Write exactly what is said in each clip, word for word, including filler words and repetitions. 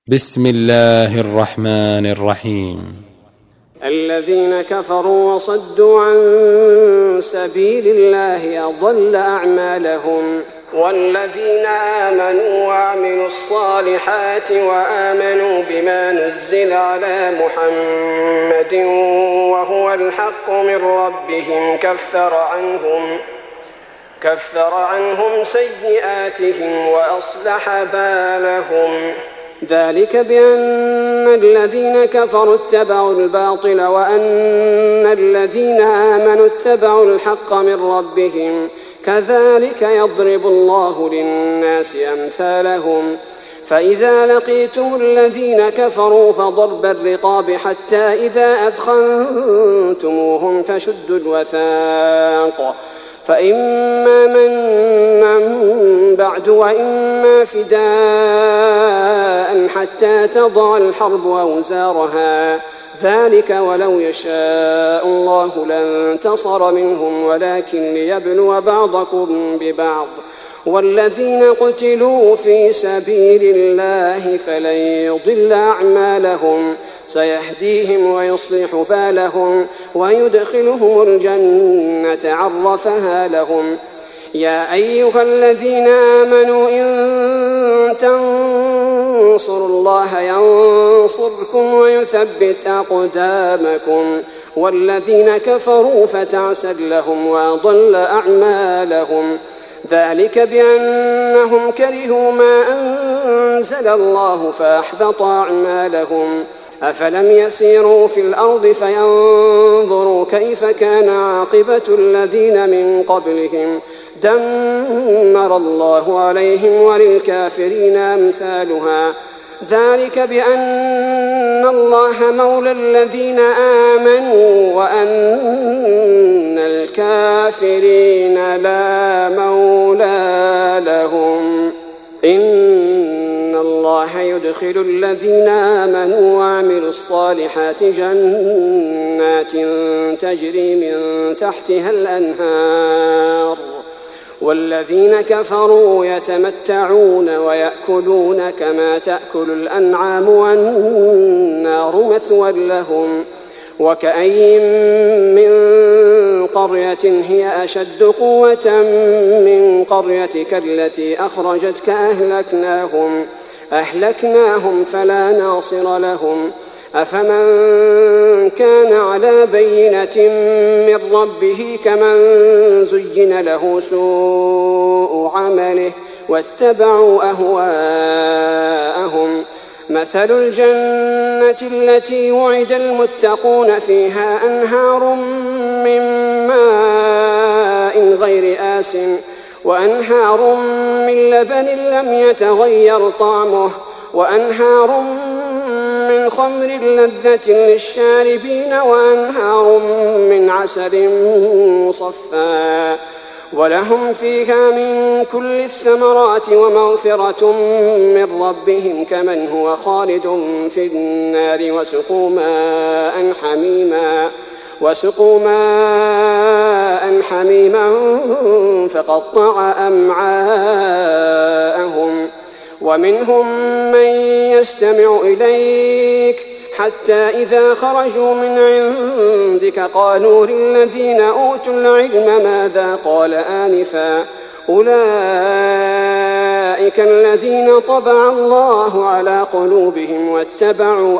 بسم الله الرحمن الرحيم. الذين كفروا وصدوا عن سبيل الله أضل أعمالهم، والذين آمنوا وعملوا الصالحات وآمنوا بما نزل على محمد وهو الحق من ربهم كفر عنهم كفر عنهم سيئاتهم وأصلح بالهم. ذلك بأن الذين كفروا اتبعوا الباطل وأن الذين آمنوا اتبعوا الحق من ربهم، كذلك يضرب الله للناس أمثالهم. فإذا لقيتم الذين كفروا فضرب الرقاب حتى إذا أثخنتموهم فشدوا الوثاق، فإما منا بعد وإما فداء حتى تضع الحرب أوزارها، ذلك ولو يشاء الله لانتصر منهم ولكن ليبلو بعضكم ببعض. والذين قتلوا في سبيل الله فلن يضل أعمالهم، سيهديهم ويصلح بالهم ويدخلهم الجنة عرفها لهم. يا أيها الذين آمنوا إن تنصروا الله ينصركم ويثبت أقدامكم، والذين كفروا فتعسا لهم وأضل أعمالهم. ذلك بأنهم كرهوا ما أنزل الله فأحبط أعمالهم. أفلم يسيروا في الأرض فينظروا كيف كان عاقبة الذين من قبلهم، دمر الله عليهم وللكافرين أمثالها. ذلك بأن الله مولى الذين آمنوا وأن الكافرين لا مولى لهم. إن الله يدخل الذين آمنوا وعملوا الصالحات جنات تجري من تحتها الأنهار، والذين كفروا يتمتعون ويأكلون كما تأكل الأنعام والنار مثوى لهم. وكأي من قرية هي أشد قوة من قريتك التي أخرجتك أهلكناهم أهلكناهم فلا ناصر لهم. أفمن كان على بينة من ربه كمن زين له سوء عمله واتبعوا أهواءهم. مثل الجنة التي وعد المتقون فيها أنهار من ماء غير آسٍ وأنهار من لبن لم يتغير طعمه وأنهار من خمر لذة للشاربين وأنهار من عسل مصفى، ولهم فيها من كل الثمرات ومغفرة من ربهم كمن هو خالد في النار وسقوا ماء حميما وسقوا ماء حميما فقطع أمعاءهم. ومنهم من يستمع إليك حتى إذا خرجوا من عندك قالوا للذين أوتوا العلم ماذا قال آنفا، أولئك الذين طبع الله على قلوبهم واتبعوا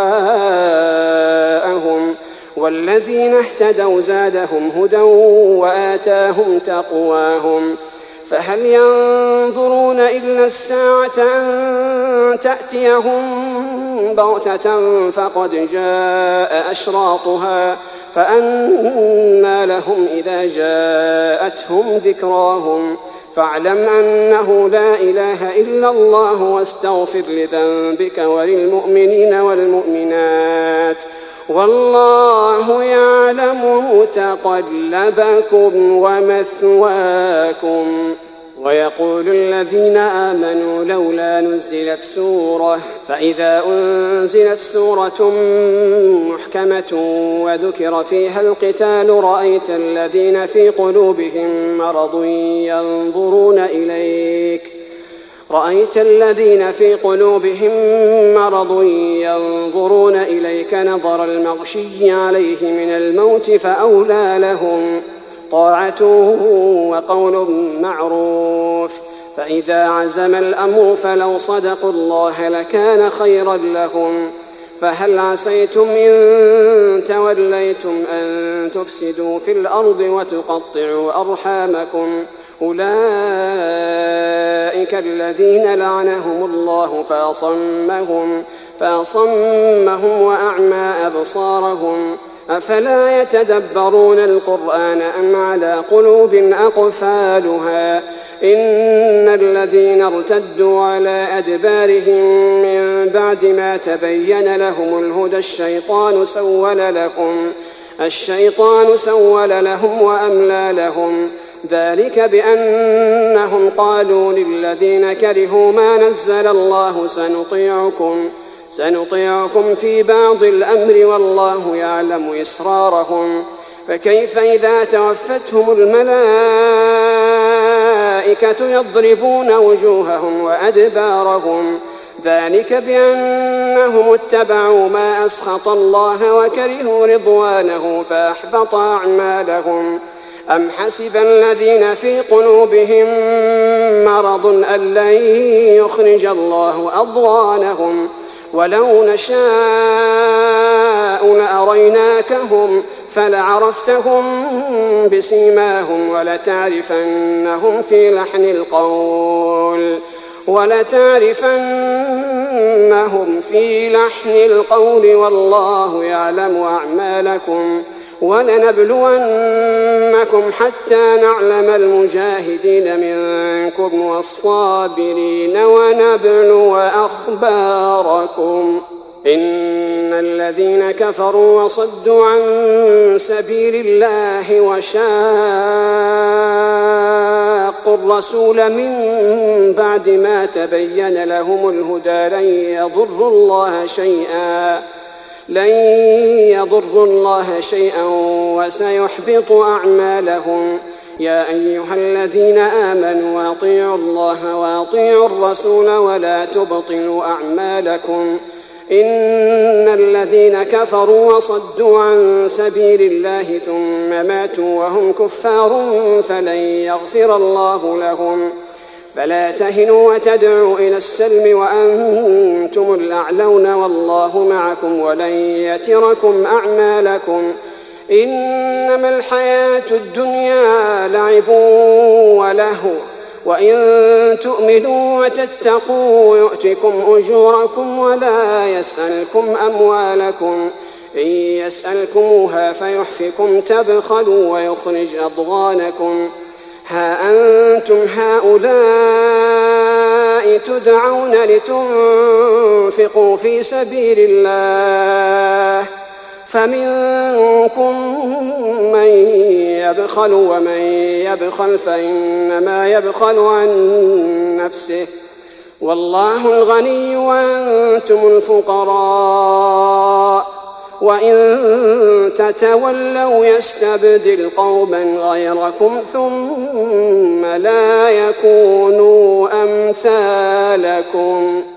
أهواءهم، والذين اهتدوا زادهم هدى وآتاهم تقواهم. فهل ينظرون إلا الساعة أن تأتيهم بغتة فقد جاء أشراطها، فأنى لهم إذا جاءتهم ذكراهم. فاعلم أنه لا إله إلا الله واستغفر لذنبك وللمؤمنين والمؤمنات، والله يعلم متقلبكم ومثواكم. ويقول الذين آمنوا لولا نزلت سورة، فإذا أنزلت سورة محكمة وذكر فيها القتال رأيت الذين في قلوبهم مرض ينظرون إليك رأيت الذين في قلوبهم مرض ينظرون إليك نظر المغشي عليه من الموت فأولى لهم طاعة وقول معروف. فإذا عزم الأمر فلو صدقوا الله لكان خيرا لهم. فهل عسيتم إن توليتم أن تفسدوا في الأرض وتقطعوا أرحامكم؟ أولئك الذين لعنهم الله فأصمهم, فأصمهم وأعمى أبصارهم. أفلا يتدبرون القرآن أم على قلوب أقفالها؟ إن الذين ارتدوا على أدبارهم من بعد ما تبين لهم الهدى الشيطان سول لهم, الشيطان سول لهم وأملى لهم. ذلك بأنهم قالوا للذين كرهوا ما نزل الله سنطيعكم, سنطيعكم في بعض الأمر والله يعلم إسرارهم. فكيف إذا توفتهم الملائكة يضربون وجوههم وأدبارهم؟ ذلك بأنهم اتبعوا ما أسخط الله وكرهوا رضوانه فأحبط أعمالهم. أم حسب الذين في قلوبهم مرض أن لن يخرج الله أضغانهم؟ ولو نشاء لأريناكهم فلعرفتهم بسيماهم ولتعرفنهم في لحن القول ولتعرفنهم في لحن القول والله يعلم أعمالكم. ولنبلونكم حتى نعلم المجاهدين منكم والصابرين ونبلو أخباركم. إن الذين كفروا وصدوا عن سبيل الله وشاقوا الرسول من بعد ما تبين لهم الهدى لن يضروا الله شيئا لن يضروا الله شيئا وسيحبط أعمالهم. يا أيها الذين آمنوا أطيعوا الله وأطيعوا الرسول ولا تبطلوا أعمالكم. إن الذين كفروا وصدوا عن سبيل الله ثم ماتوا وهم كفار فلن يغفر الله لهم. فلا تهنوا وتدعوا إلى السلم وأنتم الأعلون والله معكم ولن يتركم أعمالكم. إنما الحياة الدنيا لعب ولهو وإن تؤمنوا وتتقوا يؤتكم أجوركم ولا يسألكم أموالكم. إن يسألكموها فيحفكم تبخلوا ويخرج أضغانكم. ها أنتم هؤلاء تدعون لتنفقوا في سبيل الله فمنكم من يبخل ومن يبخل فإنما يبخل عن نفسه والله الغني وأنتم الفقراء وإن تتولوا يستبدل قوما غيركم ثم لا يكونوا أمثالكم.